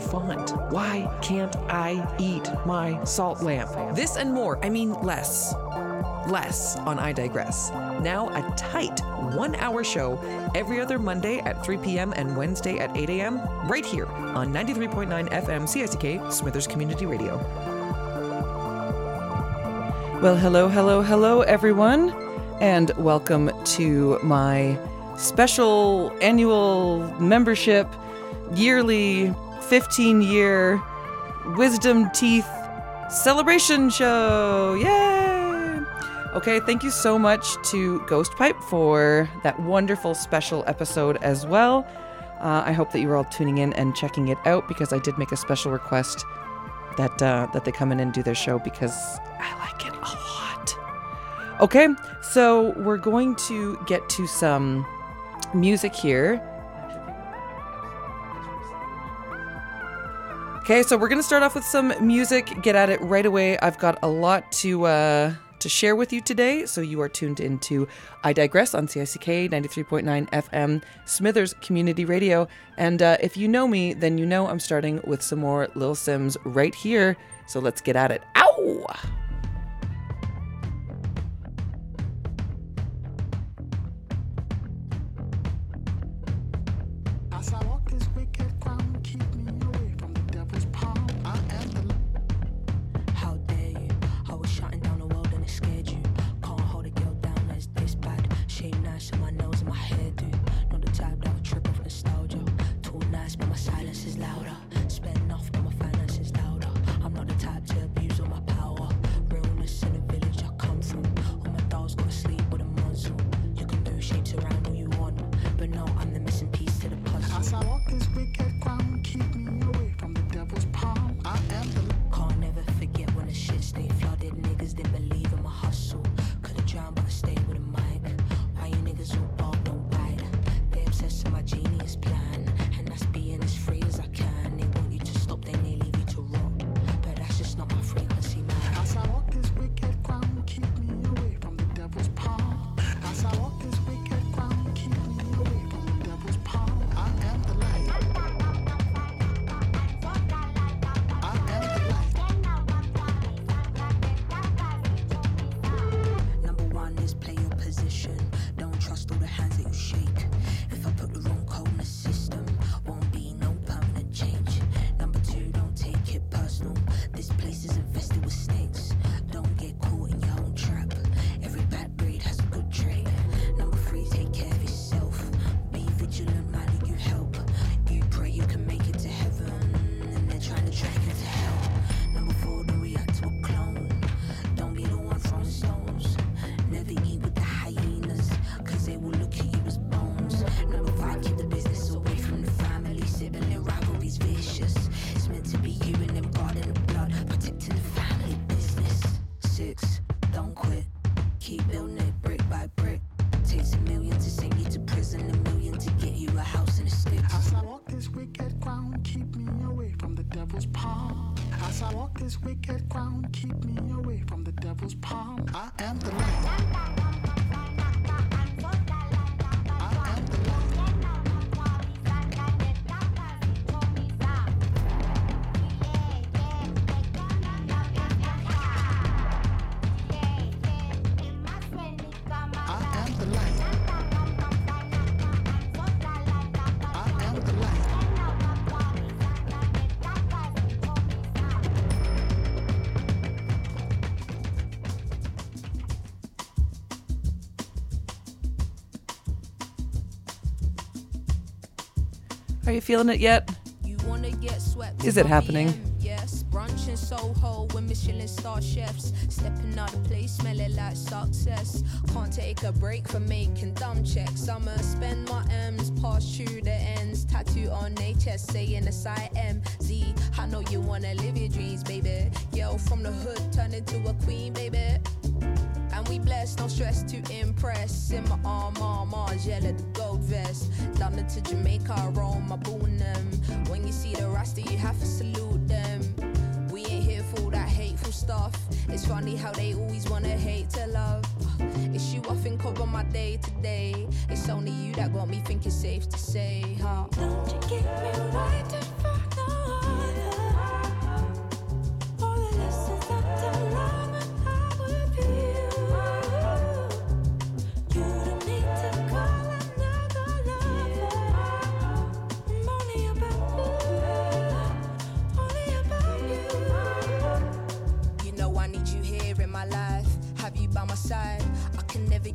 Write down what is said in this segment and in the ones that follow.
font? Why can't I eat my salt lamp? This and more, less on I Digress. Now a tight 1 hour show every other Monday at 3 p.m. and Wednesday at 8 a.m. right here on 93.9 FM CICK Smithers Community Radio. Well, hello, everyone, and welcome to my special annual membership yearly 15-year Wisdom Teeth celebration show. Yay! Okay, thank you so much to Ghost Pipe for that wonderful special episode as well. I hope that you were all tuning in and checking it out, because I did make a special request that they come in and do their show because I like it a lot. Okay, so we're going to get to some music here. Okay, so we're going to start off with some music, get at it right away. I've got a lot to share with you today, so you are tuned into I Digress on CICK 93.9 FM, Smithers Community Radio. And if you know me, then you know I'm starting with some more Lil Sims right here. So let's get at it. Ow! Are you feeling it yet? Is it happening? Yes, brunch in Soho with Michelin star chefs. Stepping out of place, smelling like success. Can't take a break from making dumb checks. I'ma spend my M's, pass through the ends. Tattoo on their chest, saying SIMZ. I know you wanna live your dreams, baby. Girl from the hood, turn into a queen, baby. And we blessed, no stress to impress. In my arm, yellow the gold vest. London to Jamaica, I roll my Boonham. When you see the Rasta, you have to salute them. We ain't here for that hateful stuff. It's funny how they always wanna hate to love. It's you I think of on my day to day. It's only you that got me thinking safe to say, huh? Don't you give me right to fuck no.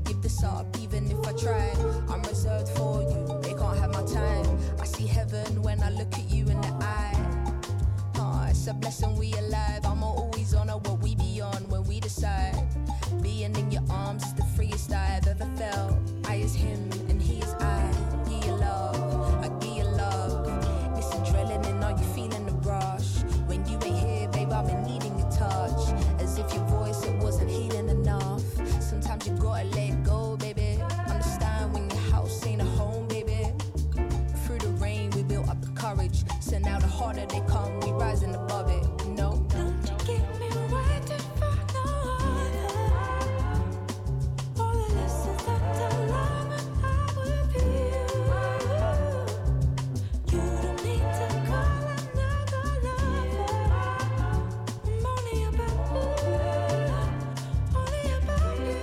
give this up even if I tried. I'm reserved for you, they can't have my time. I see heaven when I look at you in the eye. It's a blessing we alive. I'ma always honor what we be on when we decide. Being in your arms is the freest I've ever felt. I is him and he is I. Give you love, I give you love. This adrenaline, are you feeling the rush? When you ain't here, babe, I've been needing your touch. As if your voice, it wasn't healing enough. Sometimes you gotta let go, baby. Understand when your house ain't a home, baby. Through the rain, we built up the courage. So now the harder they come, we rising above it. No, don't you get me waiting for no other. All the lessons that I learned when I was with you. You don't need to call another lover. I'm only about you, only about you.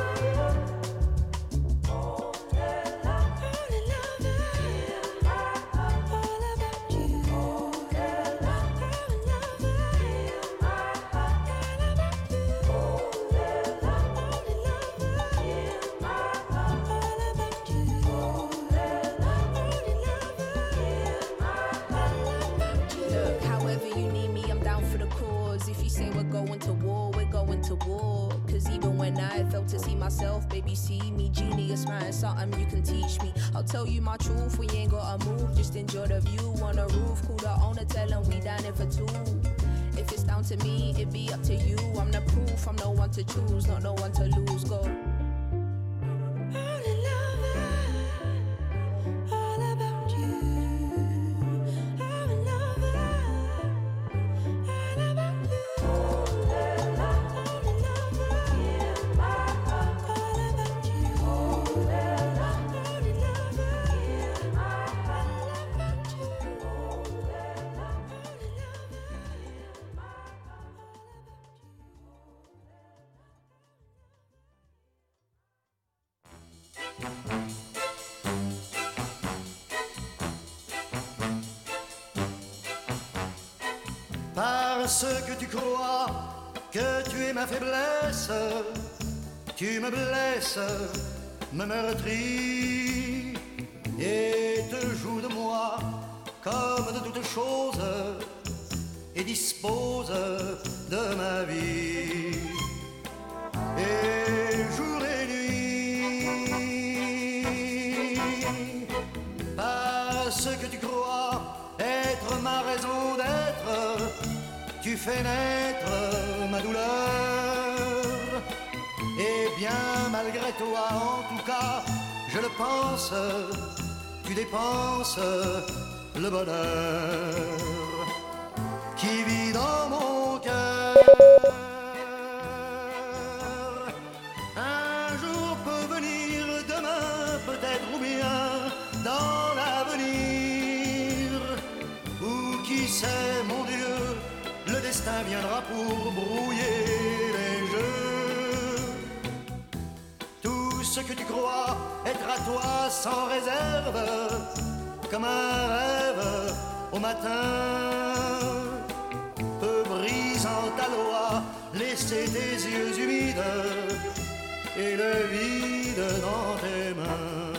Only loving, all about you. look, however you need me, I'm down for the cause. If you say we're going to war, we're going to war. Cause even when I failed to see myself, baby, see me. Genius, man, something you can teach me. I'll tell you my truth, we ain't gotta move. Just enjoy the view on the roof. Call the owner, tell him we dining for two. If it's down to me, it be up to you. I'm the proof, I'm no one to choose, not no one to lose. Go. Only loving, all about you. Only loving, all about you. Only loving, all about you. Only loving, Parce que tu crois que tu es ma faiblesse, tu me blesses, me meurtris et te joues de moi comme de toutes choses et dispose de ma vie. Et jour et nuit, parce que tu crois être ma raison d'être, tu fais naître ma douleur. Et bien malgré toi, en tout cas, je le pense, tu dépenses le bonheur qui vit dans mon cœur. Un jour peut venir, demain peut-être, ou bien dans l'avenir, ou qui sait, mon Dieu, le destin viendra pour brouiller les jeux. Tout ce que tu crois être à toi sans réserve, comme un rêve au matin, peut brisant ta loi laisser tes yeux humides et le vide dans tes mains.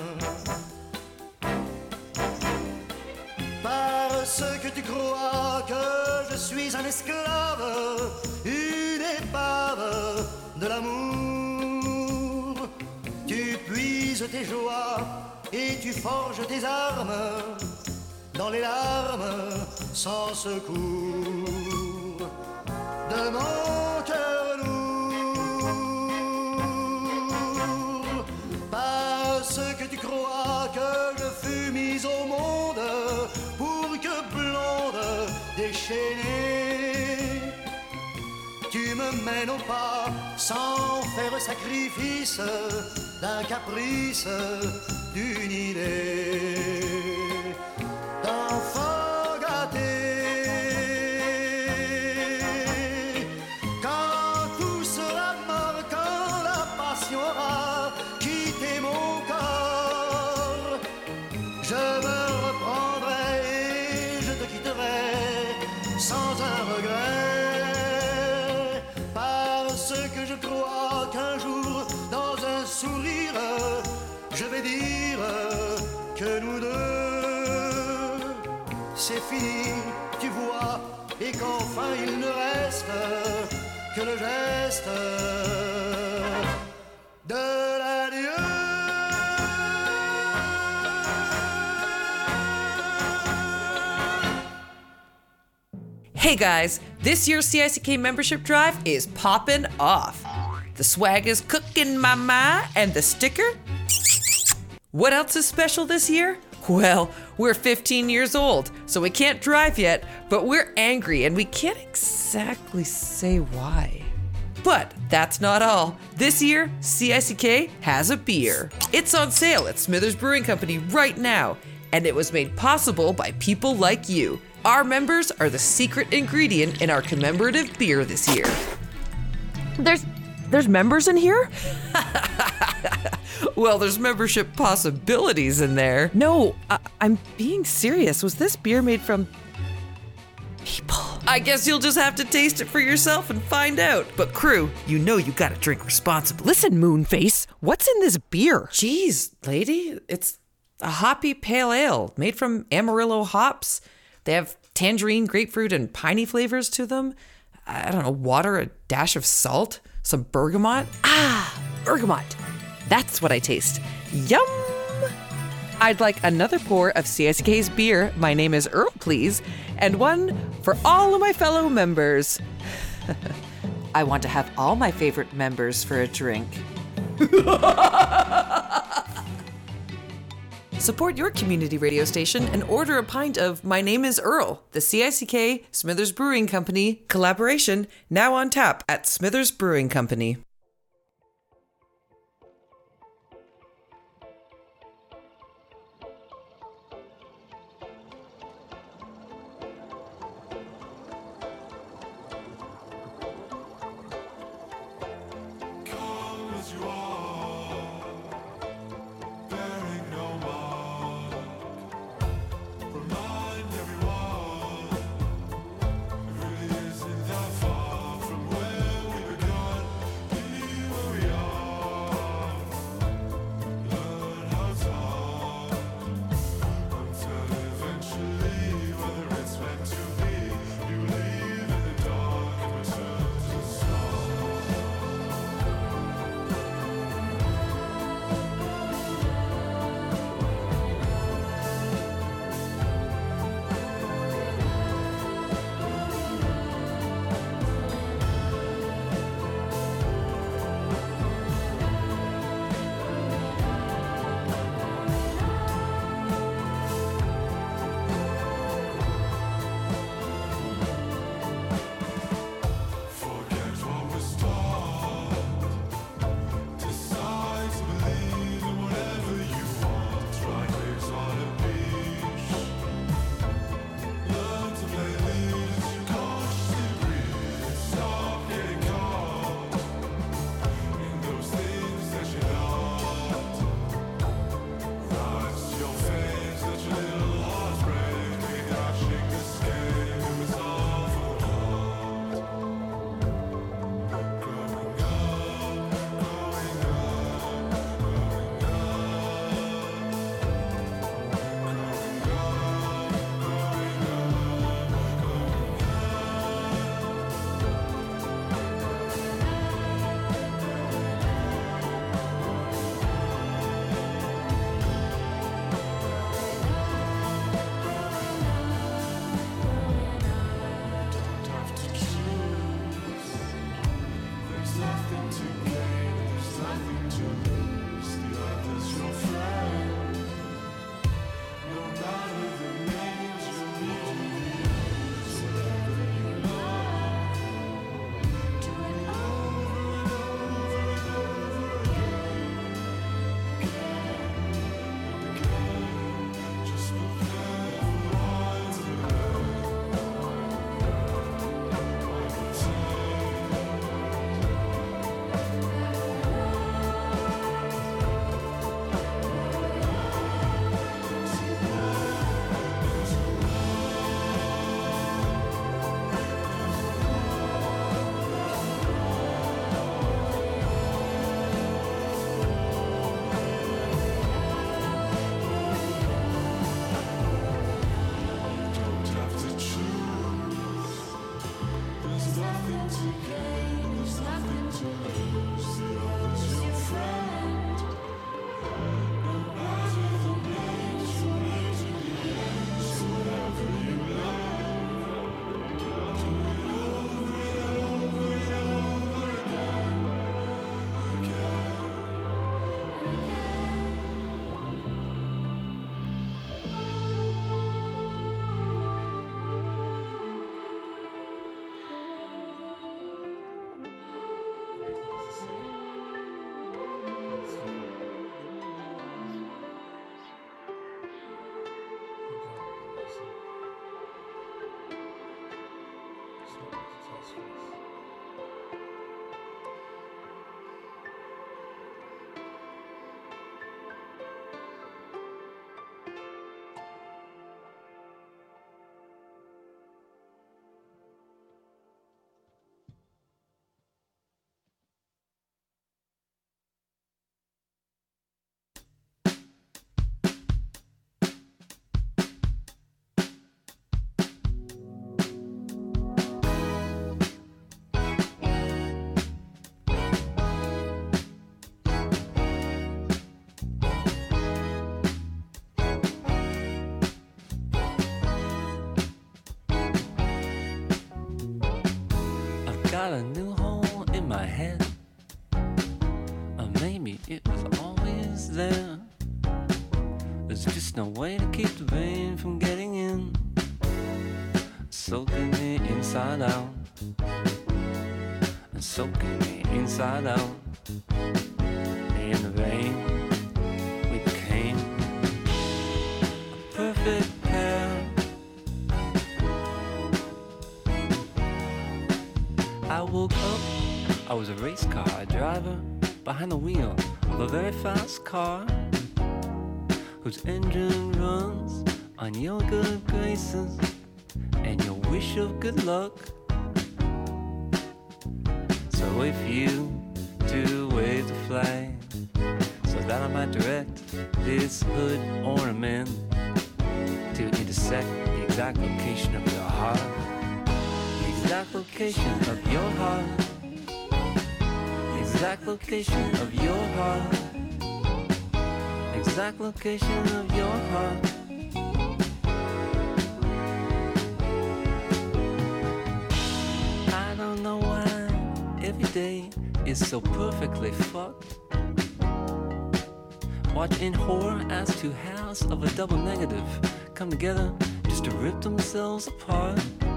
Parce que tu crois que je suis un esclave, une épave de l'amour, tu puises tes joies et tu forges tes armes dans les larmes sans secours de mon cœur lourd. Parce que tu crois que je fus mise au monde pour que blonde déchaînée, tu me mènes au pas sans faire sacrifice d'un caprice, d'une idée d'enfant gâté. Quand tout sera mort, quand la passion aura quitté mon corps, je me reprendrai et je te quitterai sans un regret. Parce que je crois qu'un jour, dans un sourire, je vais dire que nous deux, c'est fini, tu vois, et qu'enfin il ne reste que le geste de l'adieu. Hey guys, this year's CICK membership drive is popping off. The swag is cooking, mama, and the sticker? What else is special this year? Well, we're 15 years old, so we can't drive yet, but we're angry and we can't exactly say why. But that's not all. This year, CICK has a beer. It's on sale at Smithers Brewing Company right now, and it was made possible by people like you. Our members are the secret ingredient in our commemorative beer this year. There's members in here? Well, there's membership possibilities in there. No, I'm being serious. Was this beer made from people? I guess you'll just have to taste it for yourself and find out. But crew, you know you gotta drink responsibly. Listen, Moonface, what's in this beer? Jeez, lady, it's a hoppy pale ale made from Amarillo hops. They have tangerine, grapefruit, and piney flavors to them. I don't know, water, a dash of salt, some bergamot. Bergamot. That's what I taste. Yum! I'd like another pour of CICK's beer. My name is Earl, please. And one for all of my fellow members. I want to have all my favorite members for a drink. Support your community radio station and order a pint of My Name is Earl, the CICK Smithers Brewing Company collaboration, now on tap at Smithers Brewing Company. Got a new hole in my head, or maybe it was always there. There's just no way to keep the rain from getting in, soaking me inside out, and soaking me inside out. In the rain, we became a perfect pair. I woke up, I was a race car driver behind the wheel of a very fast car whose engine runs on your good graces and your wish of good luck. So if you do wave the flag so that I might direct this hood ornament to intersect the exact location of your heart, exact location of your heart, exact location of your heart, exact location of your heart. I don't know why every day is so perfectly fucked. Watching horror as two halves of a double negative come together just to rip themselves apart.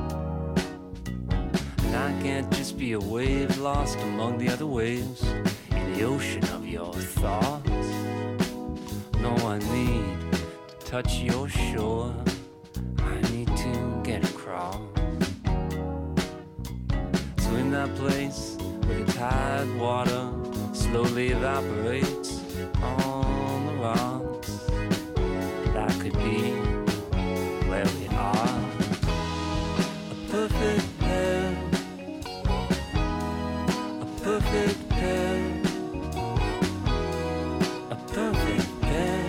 I can't just be a wave lost among the other waves in the ocean of your thoughts. No, I need to touch your shore. I need to get across. So in that place where the tide water slowly evaporates on the rocks, that could be where we are. A perfect pair, perfect pair, a perfect pair.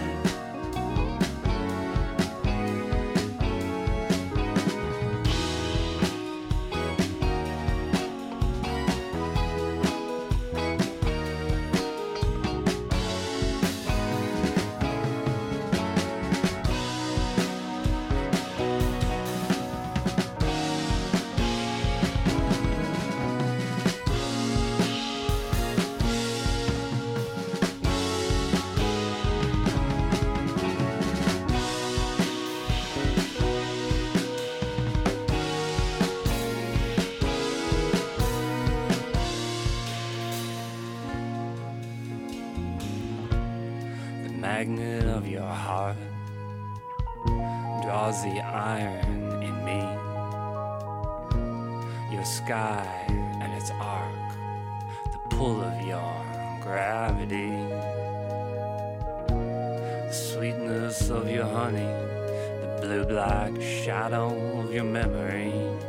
Magnet of your heart draws the iron in me. Your sky and its arc, the pull of your gravity, the sweetness of your honey, the blue-black shadow of your memory,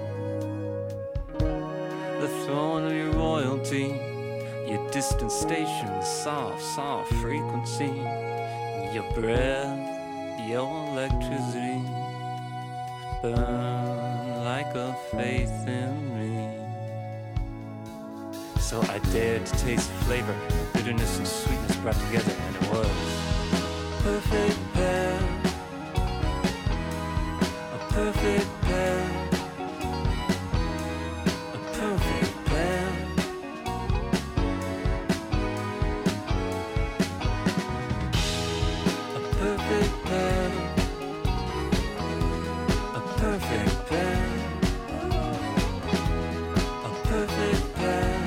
the throne of your royalty, your distant station, soft, soft frequency, your breath, your electricity, burn like a faith in me. So I dared to taste the flavor, bitterness and sweetness brought together, and it was perfect pair, a perfect pair, a perfect pair. A perfect pair, a perfect pair, a perfect pair.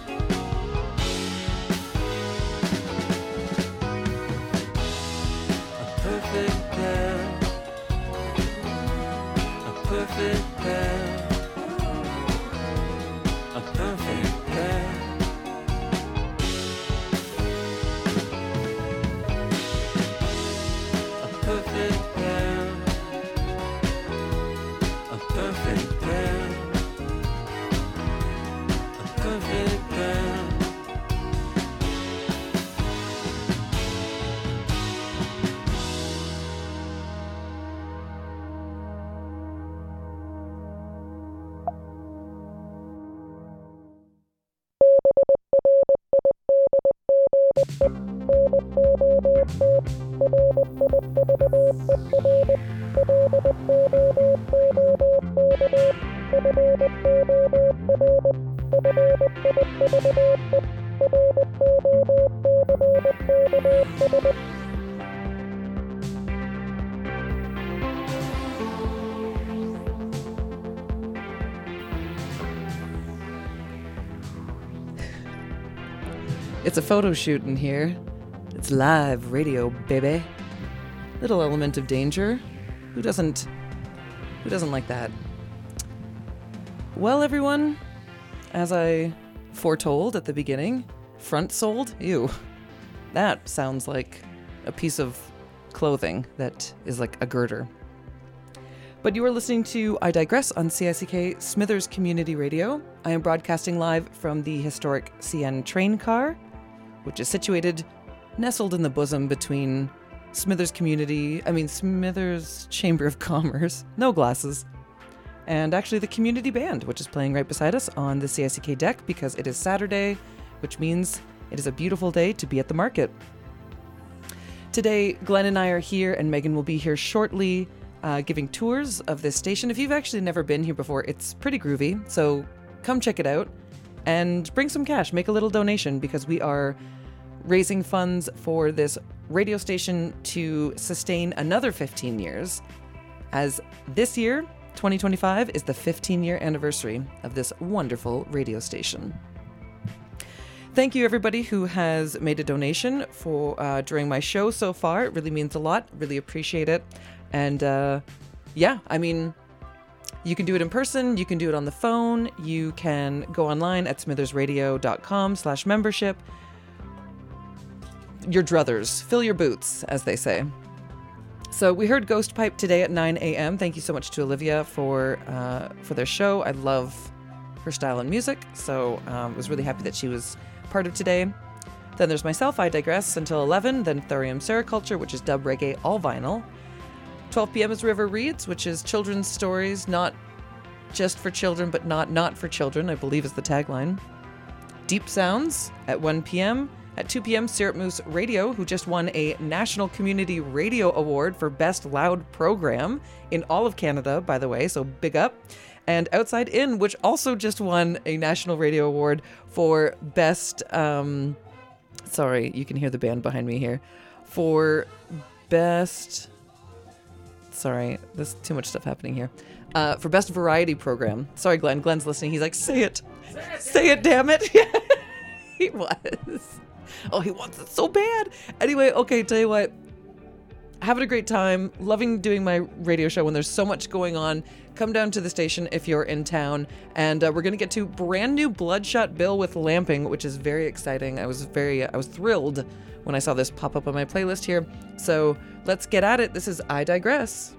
Perfect pair, a perfect pair, a perfect pair. A perfect pair, a perfect pair, a perfect pair. It's a photo shoot in here. It's live radio, baby. Little element of danger. Who doesn't like that? Well, everyone, as I foretold at the beginning, front sold? Ew. That sounds like a piece of clothing that is like a girder. But you are listening to I Digress on CICK Smithers Community Radio. I am broadcasting live from the historic CN train car, which is situated, nestled in the bosom between Smithers Chamber of Commerce, no glasses, and actually the community band, which is playing right beside us on the CICK deck because it is Saturday, which means it is a beautiful day to be at the market. Today, Glenn and I are here, and Megan will be here shortly, giving tours of this station. If you've actually never been here before, it's pretty groovy, so come check it out and bring some cash, make a little donation, because we are raising funds for this radio station to sustain another 15 years, as this year, 2025, is the 15-year anniversary of this wonderful radio station. Thank you, everybody who has made a donation for during my show so far. It really means a lot. Really appreciate it. And yeah, I mean, you can do it in person. You can do it on the phone. You can go online at smithersradio.com/membership. Your druthers, fill your boots, as they say. So we heard Ghost Pipe today at 9 a.m. Thank you so much to Olivia for their show. I love her style and music, so I was really happy that she was part of today. Then there's myself, I Digress, until 11. Then Thurium Sericulture, which is dub reggae, all vinyl. 12 p.m. is River Reads, which is children's stories, not just for children, but not for children, I believe is the tagline. Deep Sounds at 1 p.m. At 2 p.m., Syrup Moose Radio, who just won a National Community Radio Award for Best Loud Program in all of Canada, by the way, so big up. And Outside In, which also just won a National Radio Award for Best... sorry, you can hear the band behind me here. For Best... Sorry, there's too much stuff happening here. For Best Variety Program. Sorry, Glenn. Glenn's listening. He's like, say it. Say it, damn it. He was. Oh, he wants it so bad. Anyway, okay, tell you what. Having a great time. Loving doing my radio show when there's so much going on. Come down to the station if you're in town. And we're going to get to brand new Bloodshot Bill with Lamping, which is very exciting. I was thrilled when I saw this pop up on my playlist here. So let's get at it. This is I Digress.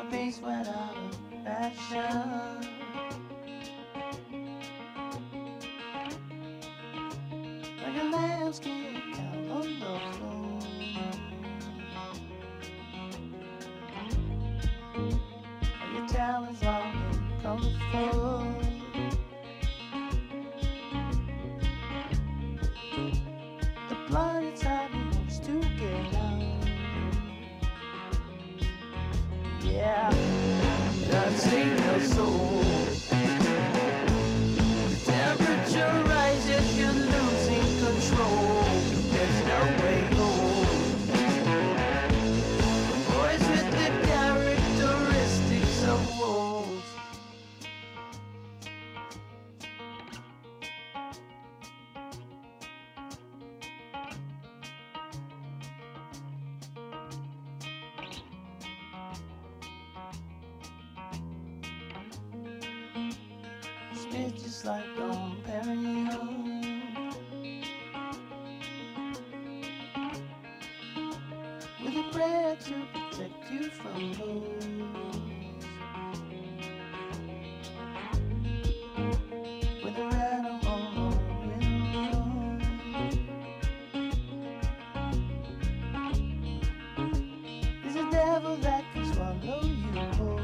face went out of fashion. Like a landscape out on the floor. Your talents long and colorful. The blood inside me wants to get out. Yeah, God save your soul. The temperature rises, you're losing control. There's no way home. Boys with the characteristics of wolves. Spit just like on Perignon. With a prayer to protect you from those. With a rattle on the window. There's a devil that can swallow you whole.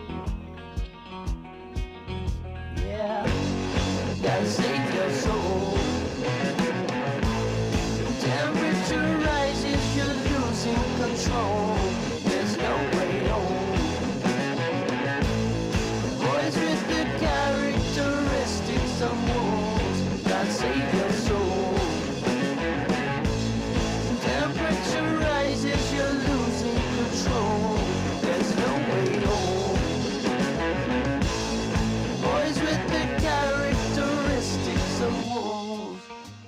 Yeah, gotta save your soul. Temperature rises, you're losing control. There's no way home. Boys with the characteristics of wolves. Gotta save your soul. Temperature rises, you're losing control. There's no way home. Boys with the characteristics of wolves.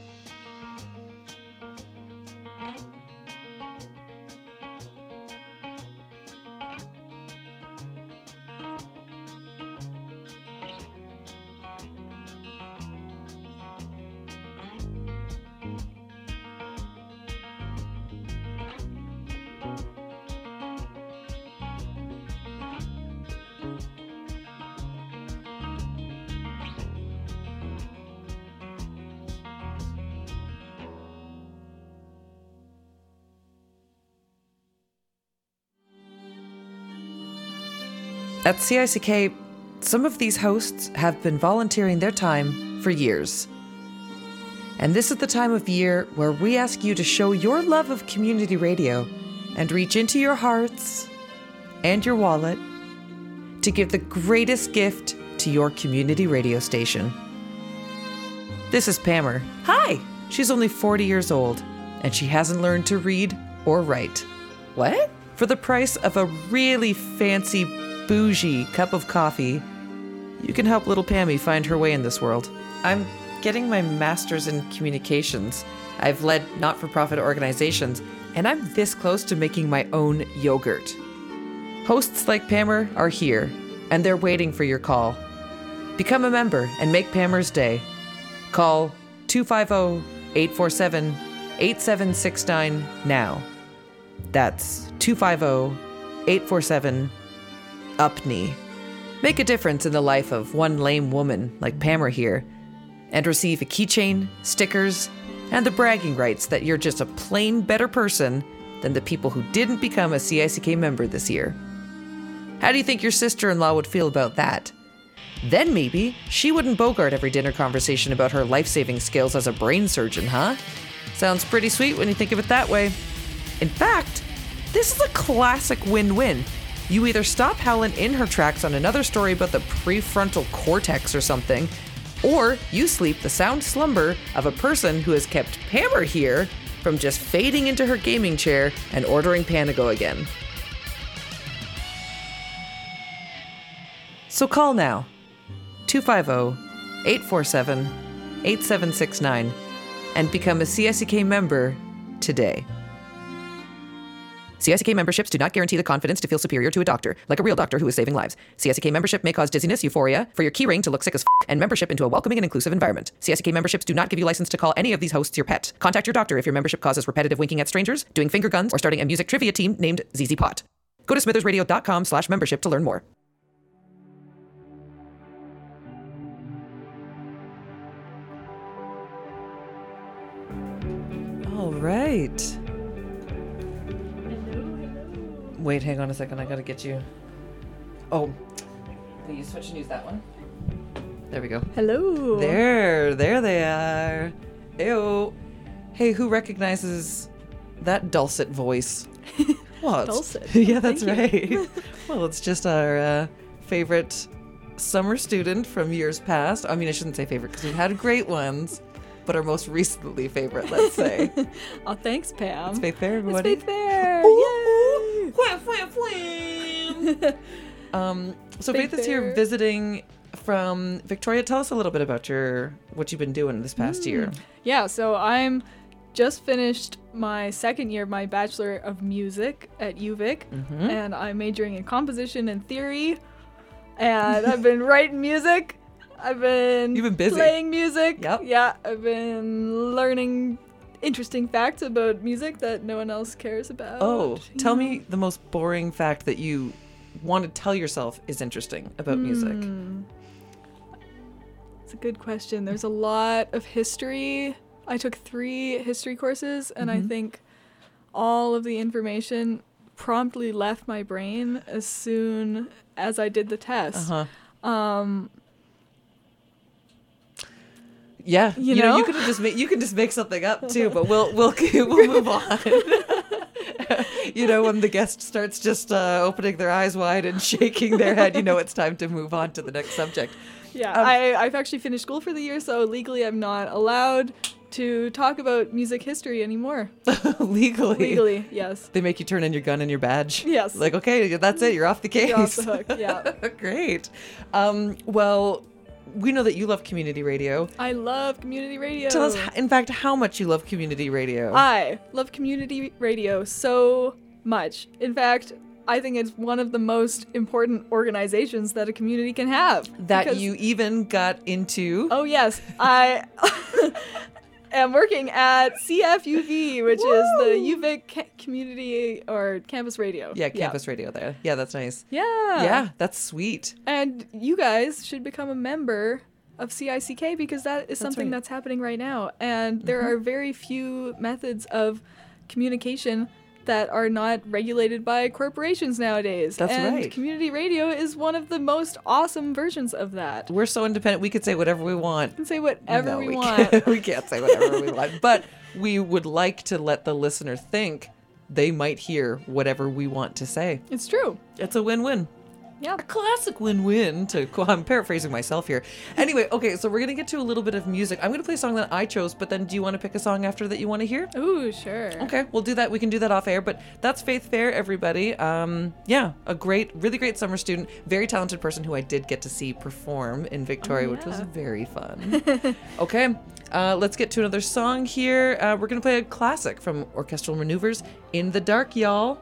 At CICK, some of these hosts have been volunteering their time for years. And this is the time of year where we ask you to show your love of community radio and reach into your hearts and your wallet to give the greatest gift to your community radio station. This is Pammer. Hi! She's only 40 years old, and she hasn't learned to read or write. What? For the price of a really fancy, bougie cup of coffee, you can help little Pammy find her way in this world. I'm getting my master's in communications. I've led not-for-profit organizations, and I'm this close to making my own yogurt. Hosts like Pammer are here, and they're waiting for your call. Become a member and make Pammer's day. Call 250-847-8769 now. That's 250-847-UPNEE. Make a difference in the life of one lame woman like Pammer here, and receive a keychain, stickers, and the bragging rights that you're just a plain better person than the people who didn't become a CICK member this year. How do you think your sister-in-law would feel about that? Then maybe she wouldn't bogart every dinner conversation about her life-saving skills as a brain surgeon, huh? Sounds pretty sweet when you think of it that way. In fact, this is a classic win-win. You either stop Helen in her tracks on another story about the prefrontal cortex or something, or you sleep the sound slumber of a person who has kept Pammer here from just fading into her gaming chair and ordering Panago again. So call now, 250-847-8769, and become a CICK member today. CICK memberships do not guarantee the confidence to feel superior to a doctor, like a real doctor who is saving lives. CICK membership may cause dizziness, euphoria, for your keyring to look sick as and membership into a welcoming and inclusive environment. CICK memberships do not give you license to call any of these hosts your pet. Contact your doctor if your membership causes repetitive winking at strangers, doing finger guns, or starting a music trivia team named ZZ Pot. Go to smithersradio.com/membership to learn more. All right. Wait, hang on a second. I gotta get you. Oh, can you switch and use that one? There we go. Hello. There they are. Ew. Hey, who recognizes that dulcet voice? Well, Dulcet. Yeah, that's Thank right. Well, it's just our favorite summer student from years past. I mean, I shouldn't say favorite because we've had great ones, but our most recently favorite, let's say. Oh, thanks, Pam. It's Faith Fair, It's everybody. Faith Fair. Ooh, Yay. wham, wham, wham. So Faith Faith is here Fair. visiting from Victoria. Tell us a little bit about what you've been doing this past year. Yeah, so I'm just finished my second year of my Bachelor of Music at UVic, and I'm majoring in composition and theory, and I've been writing music. You've been busy. playing music. Yep. Yeah, I've been learning interesting facts about music that no one else cares about. Oh, you tell know? me the most boring fact that you want to tell yourself is interesting about music. It's a good question. There's a lot of history. I took 3 history courses, and I think all of the information promptly left my brain as soon as I did the test. Yeah, You know, know? you can just make something up too, but we'll move on. You know, when the guest starts just opening their eyes wide and shaking their head, you know it's time to move on to the next subject. Yeah, I've actually finished school for the year, so legally I'm not allowed to talk about music history anymore. Legally. Legally, yes. They make you turn in your gun and your badge. Yes. Like, okay, that's it. You're off the case. You're off the hook, yeah. Great. Well, we know that you love community radio. I love community radio. Tell us, in fact, how much you love community radio. I love community radio so much. In fact, I think it's one of the most important organizations that a community can have. that because- you even got into. Oh, yes. I am working at CFUV, which is the UVic community or campus radio. Yeah, campus radio there. Yeah, that's nice. Yeah. Yeah, that's sweet. And you guys should become a member of CICK because that is something right. that's happening right now. And there are very few methods of communication that are not regulated by corporations nowadays. That's and right. community radio is one of the most awesome versions of that. We're so independent, we could say whatever we want. We can say whatever No, we can't. want. We can't say whatever we want. But we would like to let the listener think they might hear whatever we want to say. It's true. It's a win-win. Yeah. A classic win-win I'm paraphrasing myself here. Anyway, okay, so we're going to get to a little bit of music. I'm going to play a song that I chose, but then do you want to pick a song after that you want to hear? Ooh, sure. Okay, we'll do that. We can do that off air, but that's Faith Fair, everybody. Yeah, a really great summer student, very talented person who I did get to see perform in Victoria, which was yeah. very fun. Okay, let's get to another song here. We're going to play a classic from Orchestral Maneuvers, In the Dark, y'all.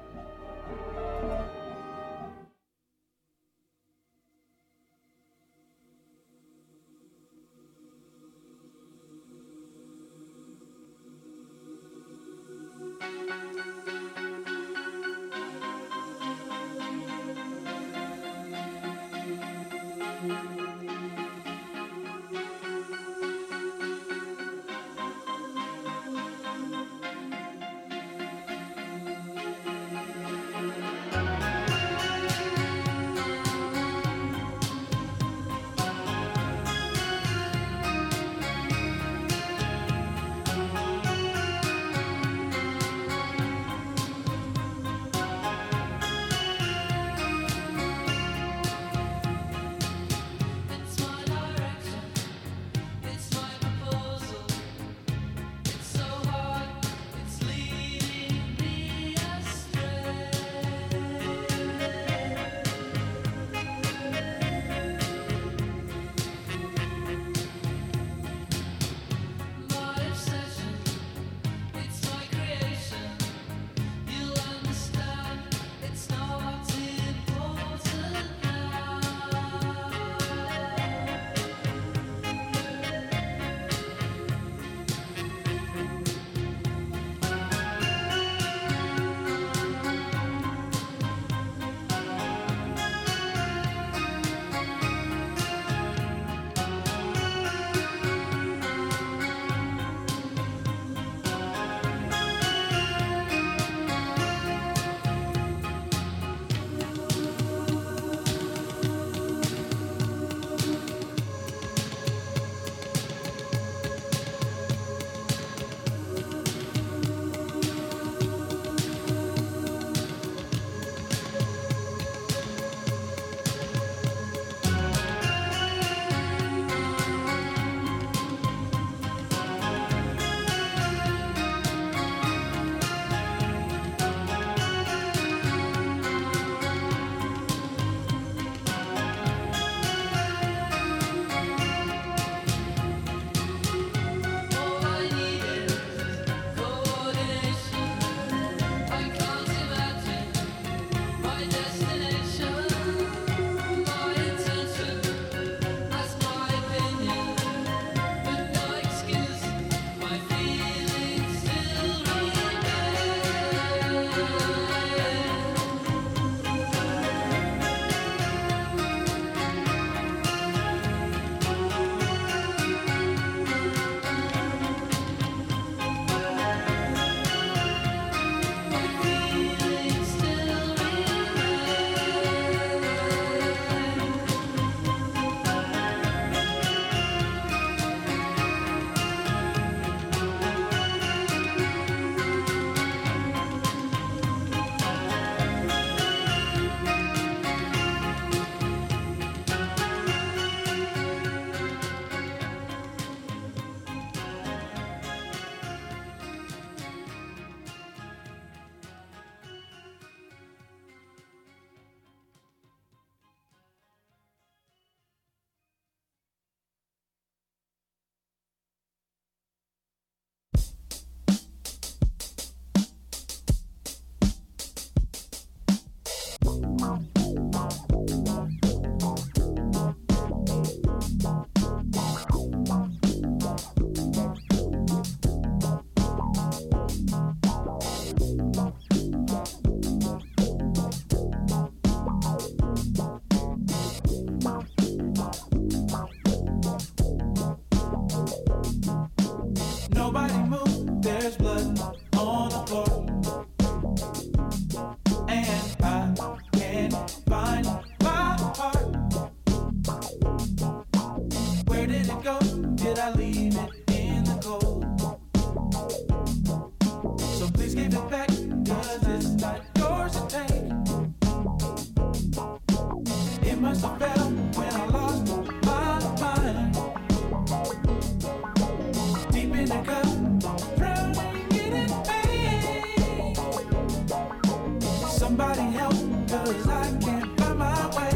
in the cup, drowning in pain. Somebody help, 'cause I can't find my way.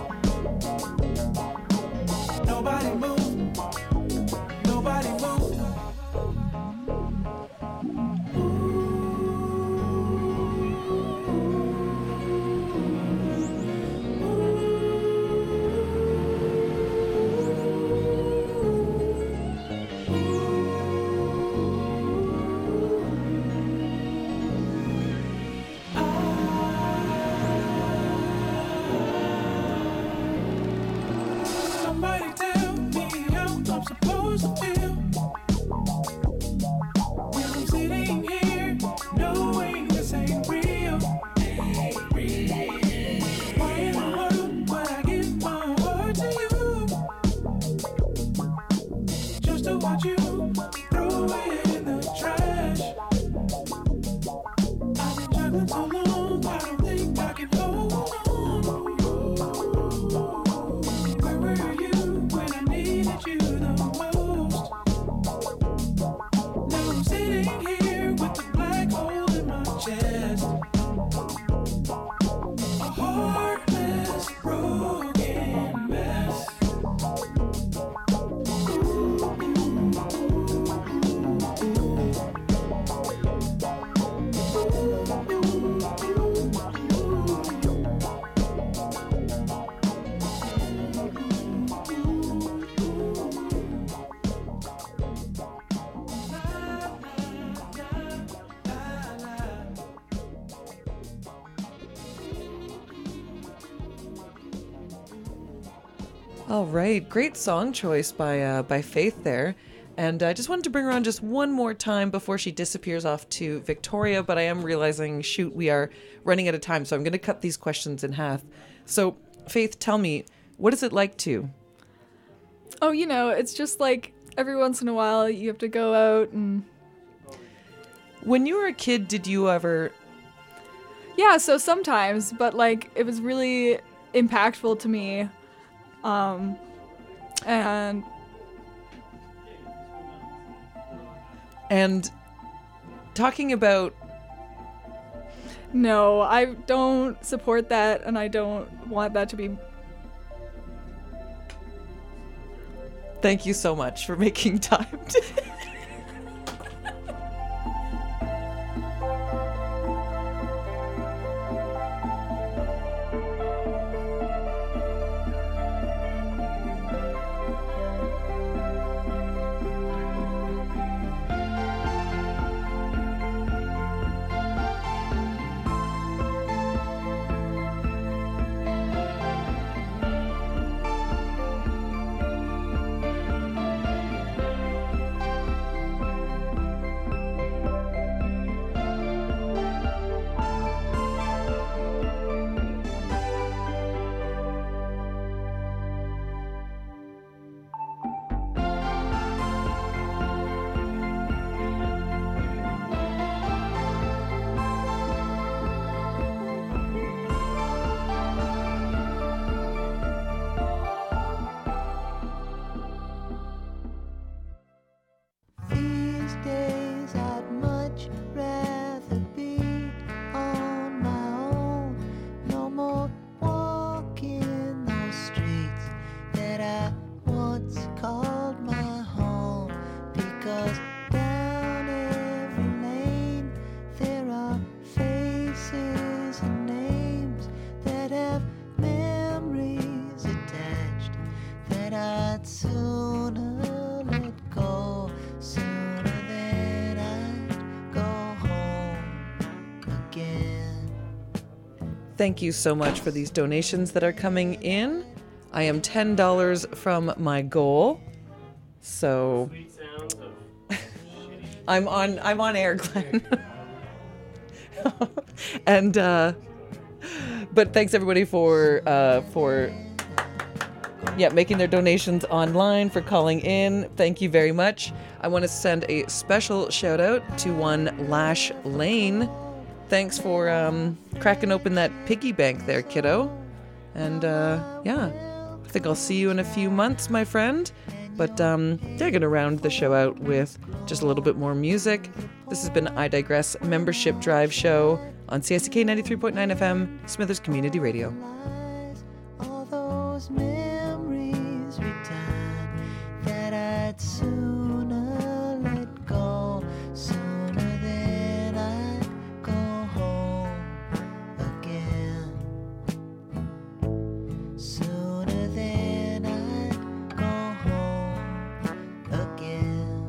Nobody move, nobody move. Somebody tell me how I'm supposed to feel when I'm sitting here knowing this ain't real. Why in the world would I give my heart to you just to watch you throw it in the trash? I've been juggling so long, I don't think I can hold on. Where were you when I needed you the most? Now I'm sitting here with the black hole in my chest. A heartless, broken mess. All right, great song choice by Faith there. And I just wanted to bring her on just one more time before she disappears off to Victoria, but I am realizing, shoot, we are running out of time, so I'm going to cut these questions in half. So, Faith, tell me, what is it like to? Oh, it's just like every once in a while you have to go out and... When you were a kid, did you ever... Yeah, so sometimes, but like it was really impactful to me. And talking about... No, I don't support that, and I don't want that to be... Thank you so much for making time. These days I'd much rather be on my own. No more walking those streets that I once called my home. Because down every lane there are faces and names that have memories attached that I'd sooner let go. Sooner than I'd go home again. Thank you so much for these donations that are coming in. I am $10 from my goal. So I'm on air, Glenn. And but thanks everybody for making their donations online, for calling in. Thank you very much. I want to send a special shout out to one Lash Lane. Thanks for cracking open that piggy bank there, kiddo. And I think I'll see you in a few months, my friend. But they're going to round the show out with just a little bit more music. This has been I Digress Membership Drive Show on CSK 93.9 FM, Smithers Community Radio. All those memories return that I'd sooner let go, sooner than I'd go home again, sooner than I'd go home again,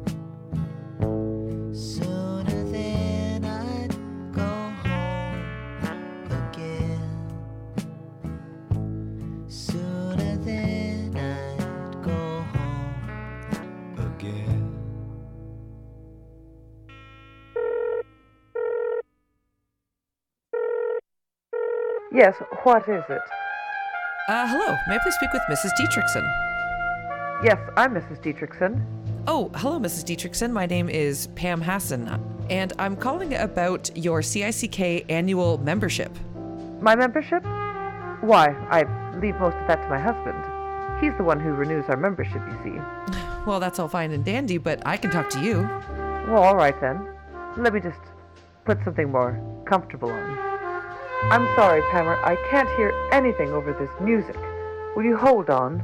sooner than I'd go home again. Sooner than I'd go home again. Yes, what is it? Hello, may I please speak with Mrs. Dietrichson? Yes, I'm Mrs. Dietrichson. Oh, hello, Mrs. Dietrichson. My name is Pam Hassan, and I'm calling about your CICK annual membership. My membership? Why, I leave most of that to my husband. He's the one who renews our membership, you see. Well, that's all fine and dandy, but I can talk to you. Well, all right then. Let me just put something more comfortable on. I'm sorry, Pammer, I can't hear anything over this music. Will you hold on?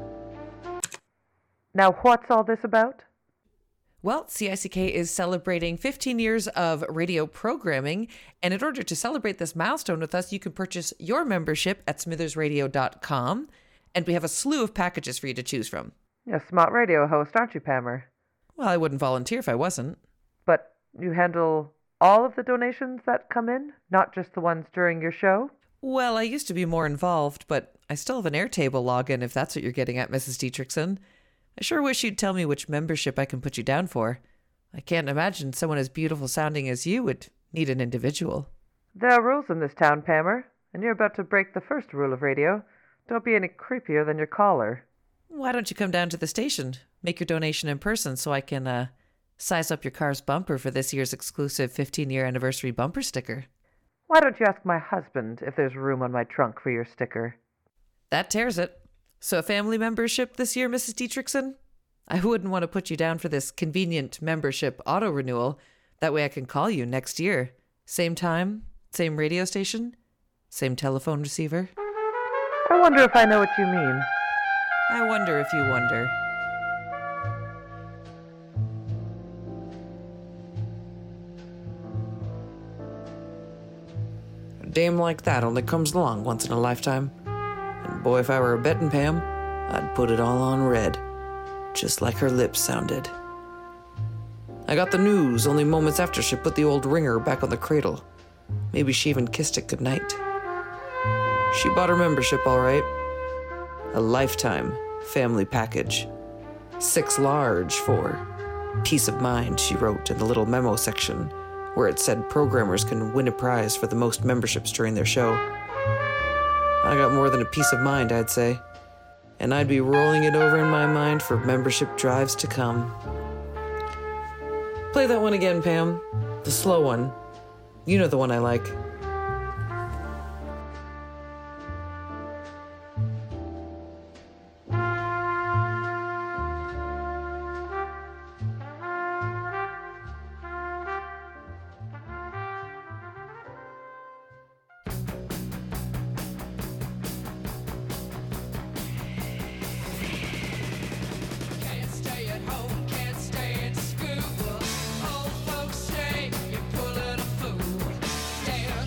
Now, what's all this about? Well, CICK is celebrating 15 years of radio programming, and in order to celebrate this milestone with us, you can purchase your membership at smithersradio.com, and we have a slew of packages for you to choose from. You're a smart radio host, aren't you, Pammer? Well, I wouldn't volunteer if I wasn't. But you handle all of the donations that come in, not just the ones during your show? Well, I used to be more involved, but I still have an Airtable login if that's what you're getting at, Mrs. Dietrichson. I sure wish you'd tell me which membership I can put you down for. I can't imagine someone as beautiful sounding as you would need an individual. There are rules in this town, Pammer, and you're about to break the first rule of radio. Don't be any creepier than your caller. Why don't you come down to the station? Make your donation in person so I can size up your car's bumper for this year's exclusive 15-year anniversary bumper sticker. Why don't you ask my husband if there's room on my trunk for your sticker? That tears it. So a family membership this year, Mrs. Dietrichson? I wouldn't want to put you down for this convenient membership auto-renewal. That way I can call you next year. Same time, same radio station, same telephone receiver. I wonder if I know what you mean. I wonder if you wonder. A dame like that only comes along once in a lifetime. And boy, if I were a betting Pam, I'd put it all on red. Just like her lips sounded. I got the news only moments after she put the old ringer back on the cradle. Maybe she even kissed it goodnight. She bought her membership all right. A lifetime family package. 6 large for peace of mind, she wrote in the little memo section where it said programmers can win a prize for the most memberships during their show. I got more than a peace of mind, I'd say. And I'd be rolling it over in my mind for membership drives to come. Play that one again, Pam. The slow one. You know the one I like. Stay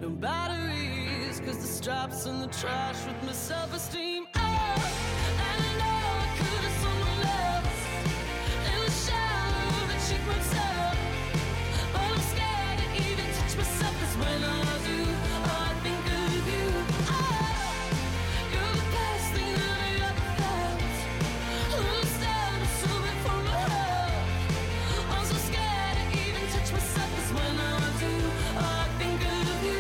no batteries, cause the straps in the trash with my self-esteem. Oh, and I know I could have someone else. It was shallow to cheat myself, but I'm scared to even touch myself, cause when I do, I think of you. Oh, you're the best thing that I ever felt. Who's down to sue me for my heart? I'm so scared to even touch myself, cause when I do, I think of you.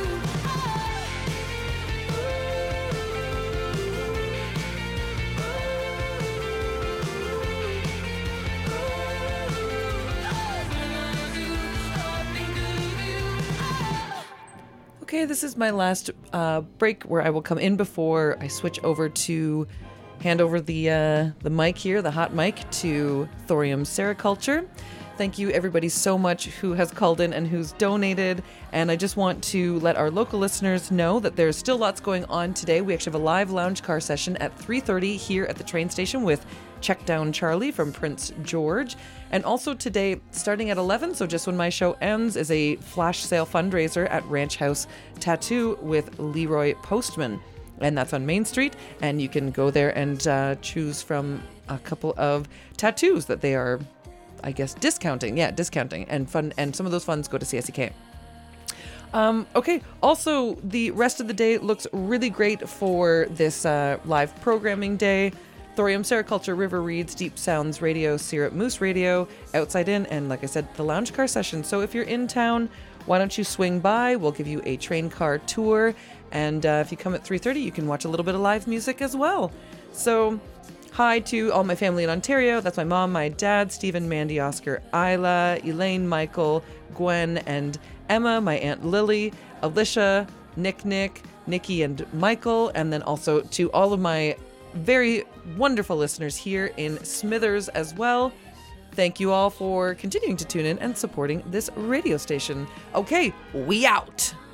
Okay, this is my last break where I will come in before I switch over to hand over the mic here, the hot mic, to Thorium Sericulture. Thank you everybody so much who has called in and who's donated. And I just want to let our local listeners know that there's still lots going on today. We actually have a live lounge car session at 3:30 here at the train station with Check Down Charlie from Prince George. And also today, starting at 11, so just when my show ends, is a flash sale fundraiser at Ranch House Tattoo with Leroy Postman. And that's on Main Street. And you can go there and choose from a couple of tattoos that they are, I guess, discounting. Yeah, discounting. And fun. And some of those funds go to CSEK. Okay, also, the rest of the day looks really great for this live programming day. Thorium Sericulture, River Reeds, Deep Sounds Radio, Syrup Moose Radio, Outside In, and like I said, the lounge car session. So if you're in town, why don't you swing by? We'll give you a train car tour. And if you come at 3:30, you can watch a little bit of live music as well. So hi to all my family in Ontario. That's my mom, my dad, Stephen, Mandy, Oscar, Isla, Elaine, Michael, Gwen, and Emma, my Aunt Lily, Alicia, Nick, Nikki, and Michael. And then also to all of my very wonderful listeners here in Smithers as well. Thank you all for continuing to tune in and supporting this radio station. Okay, we out.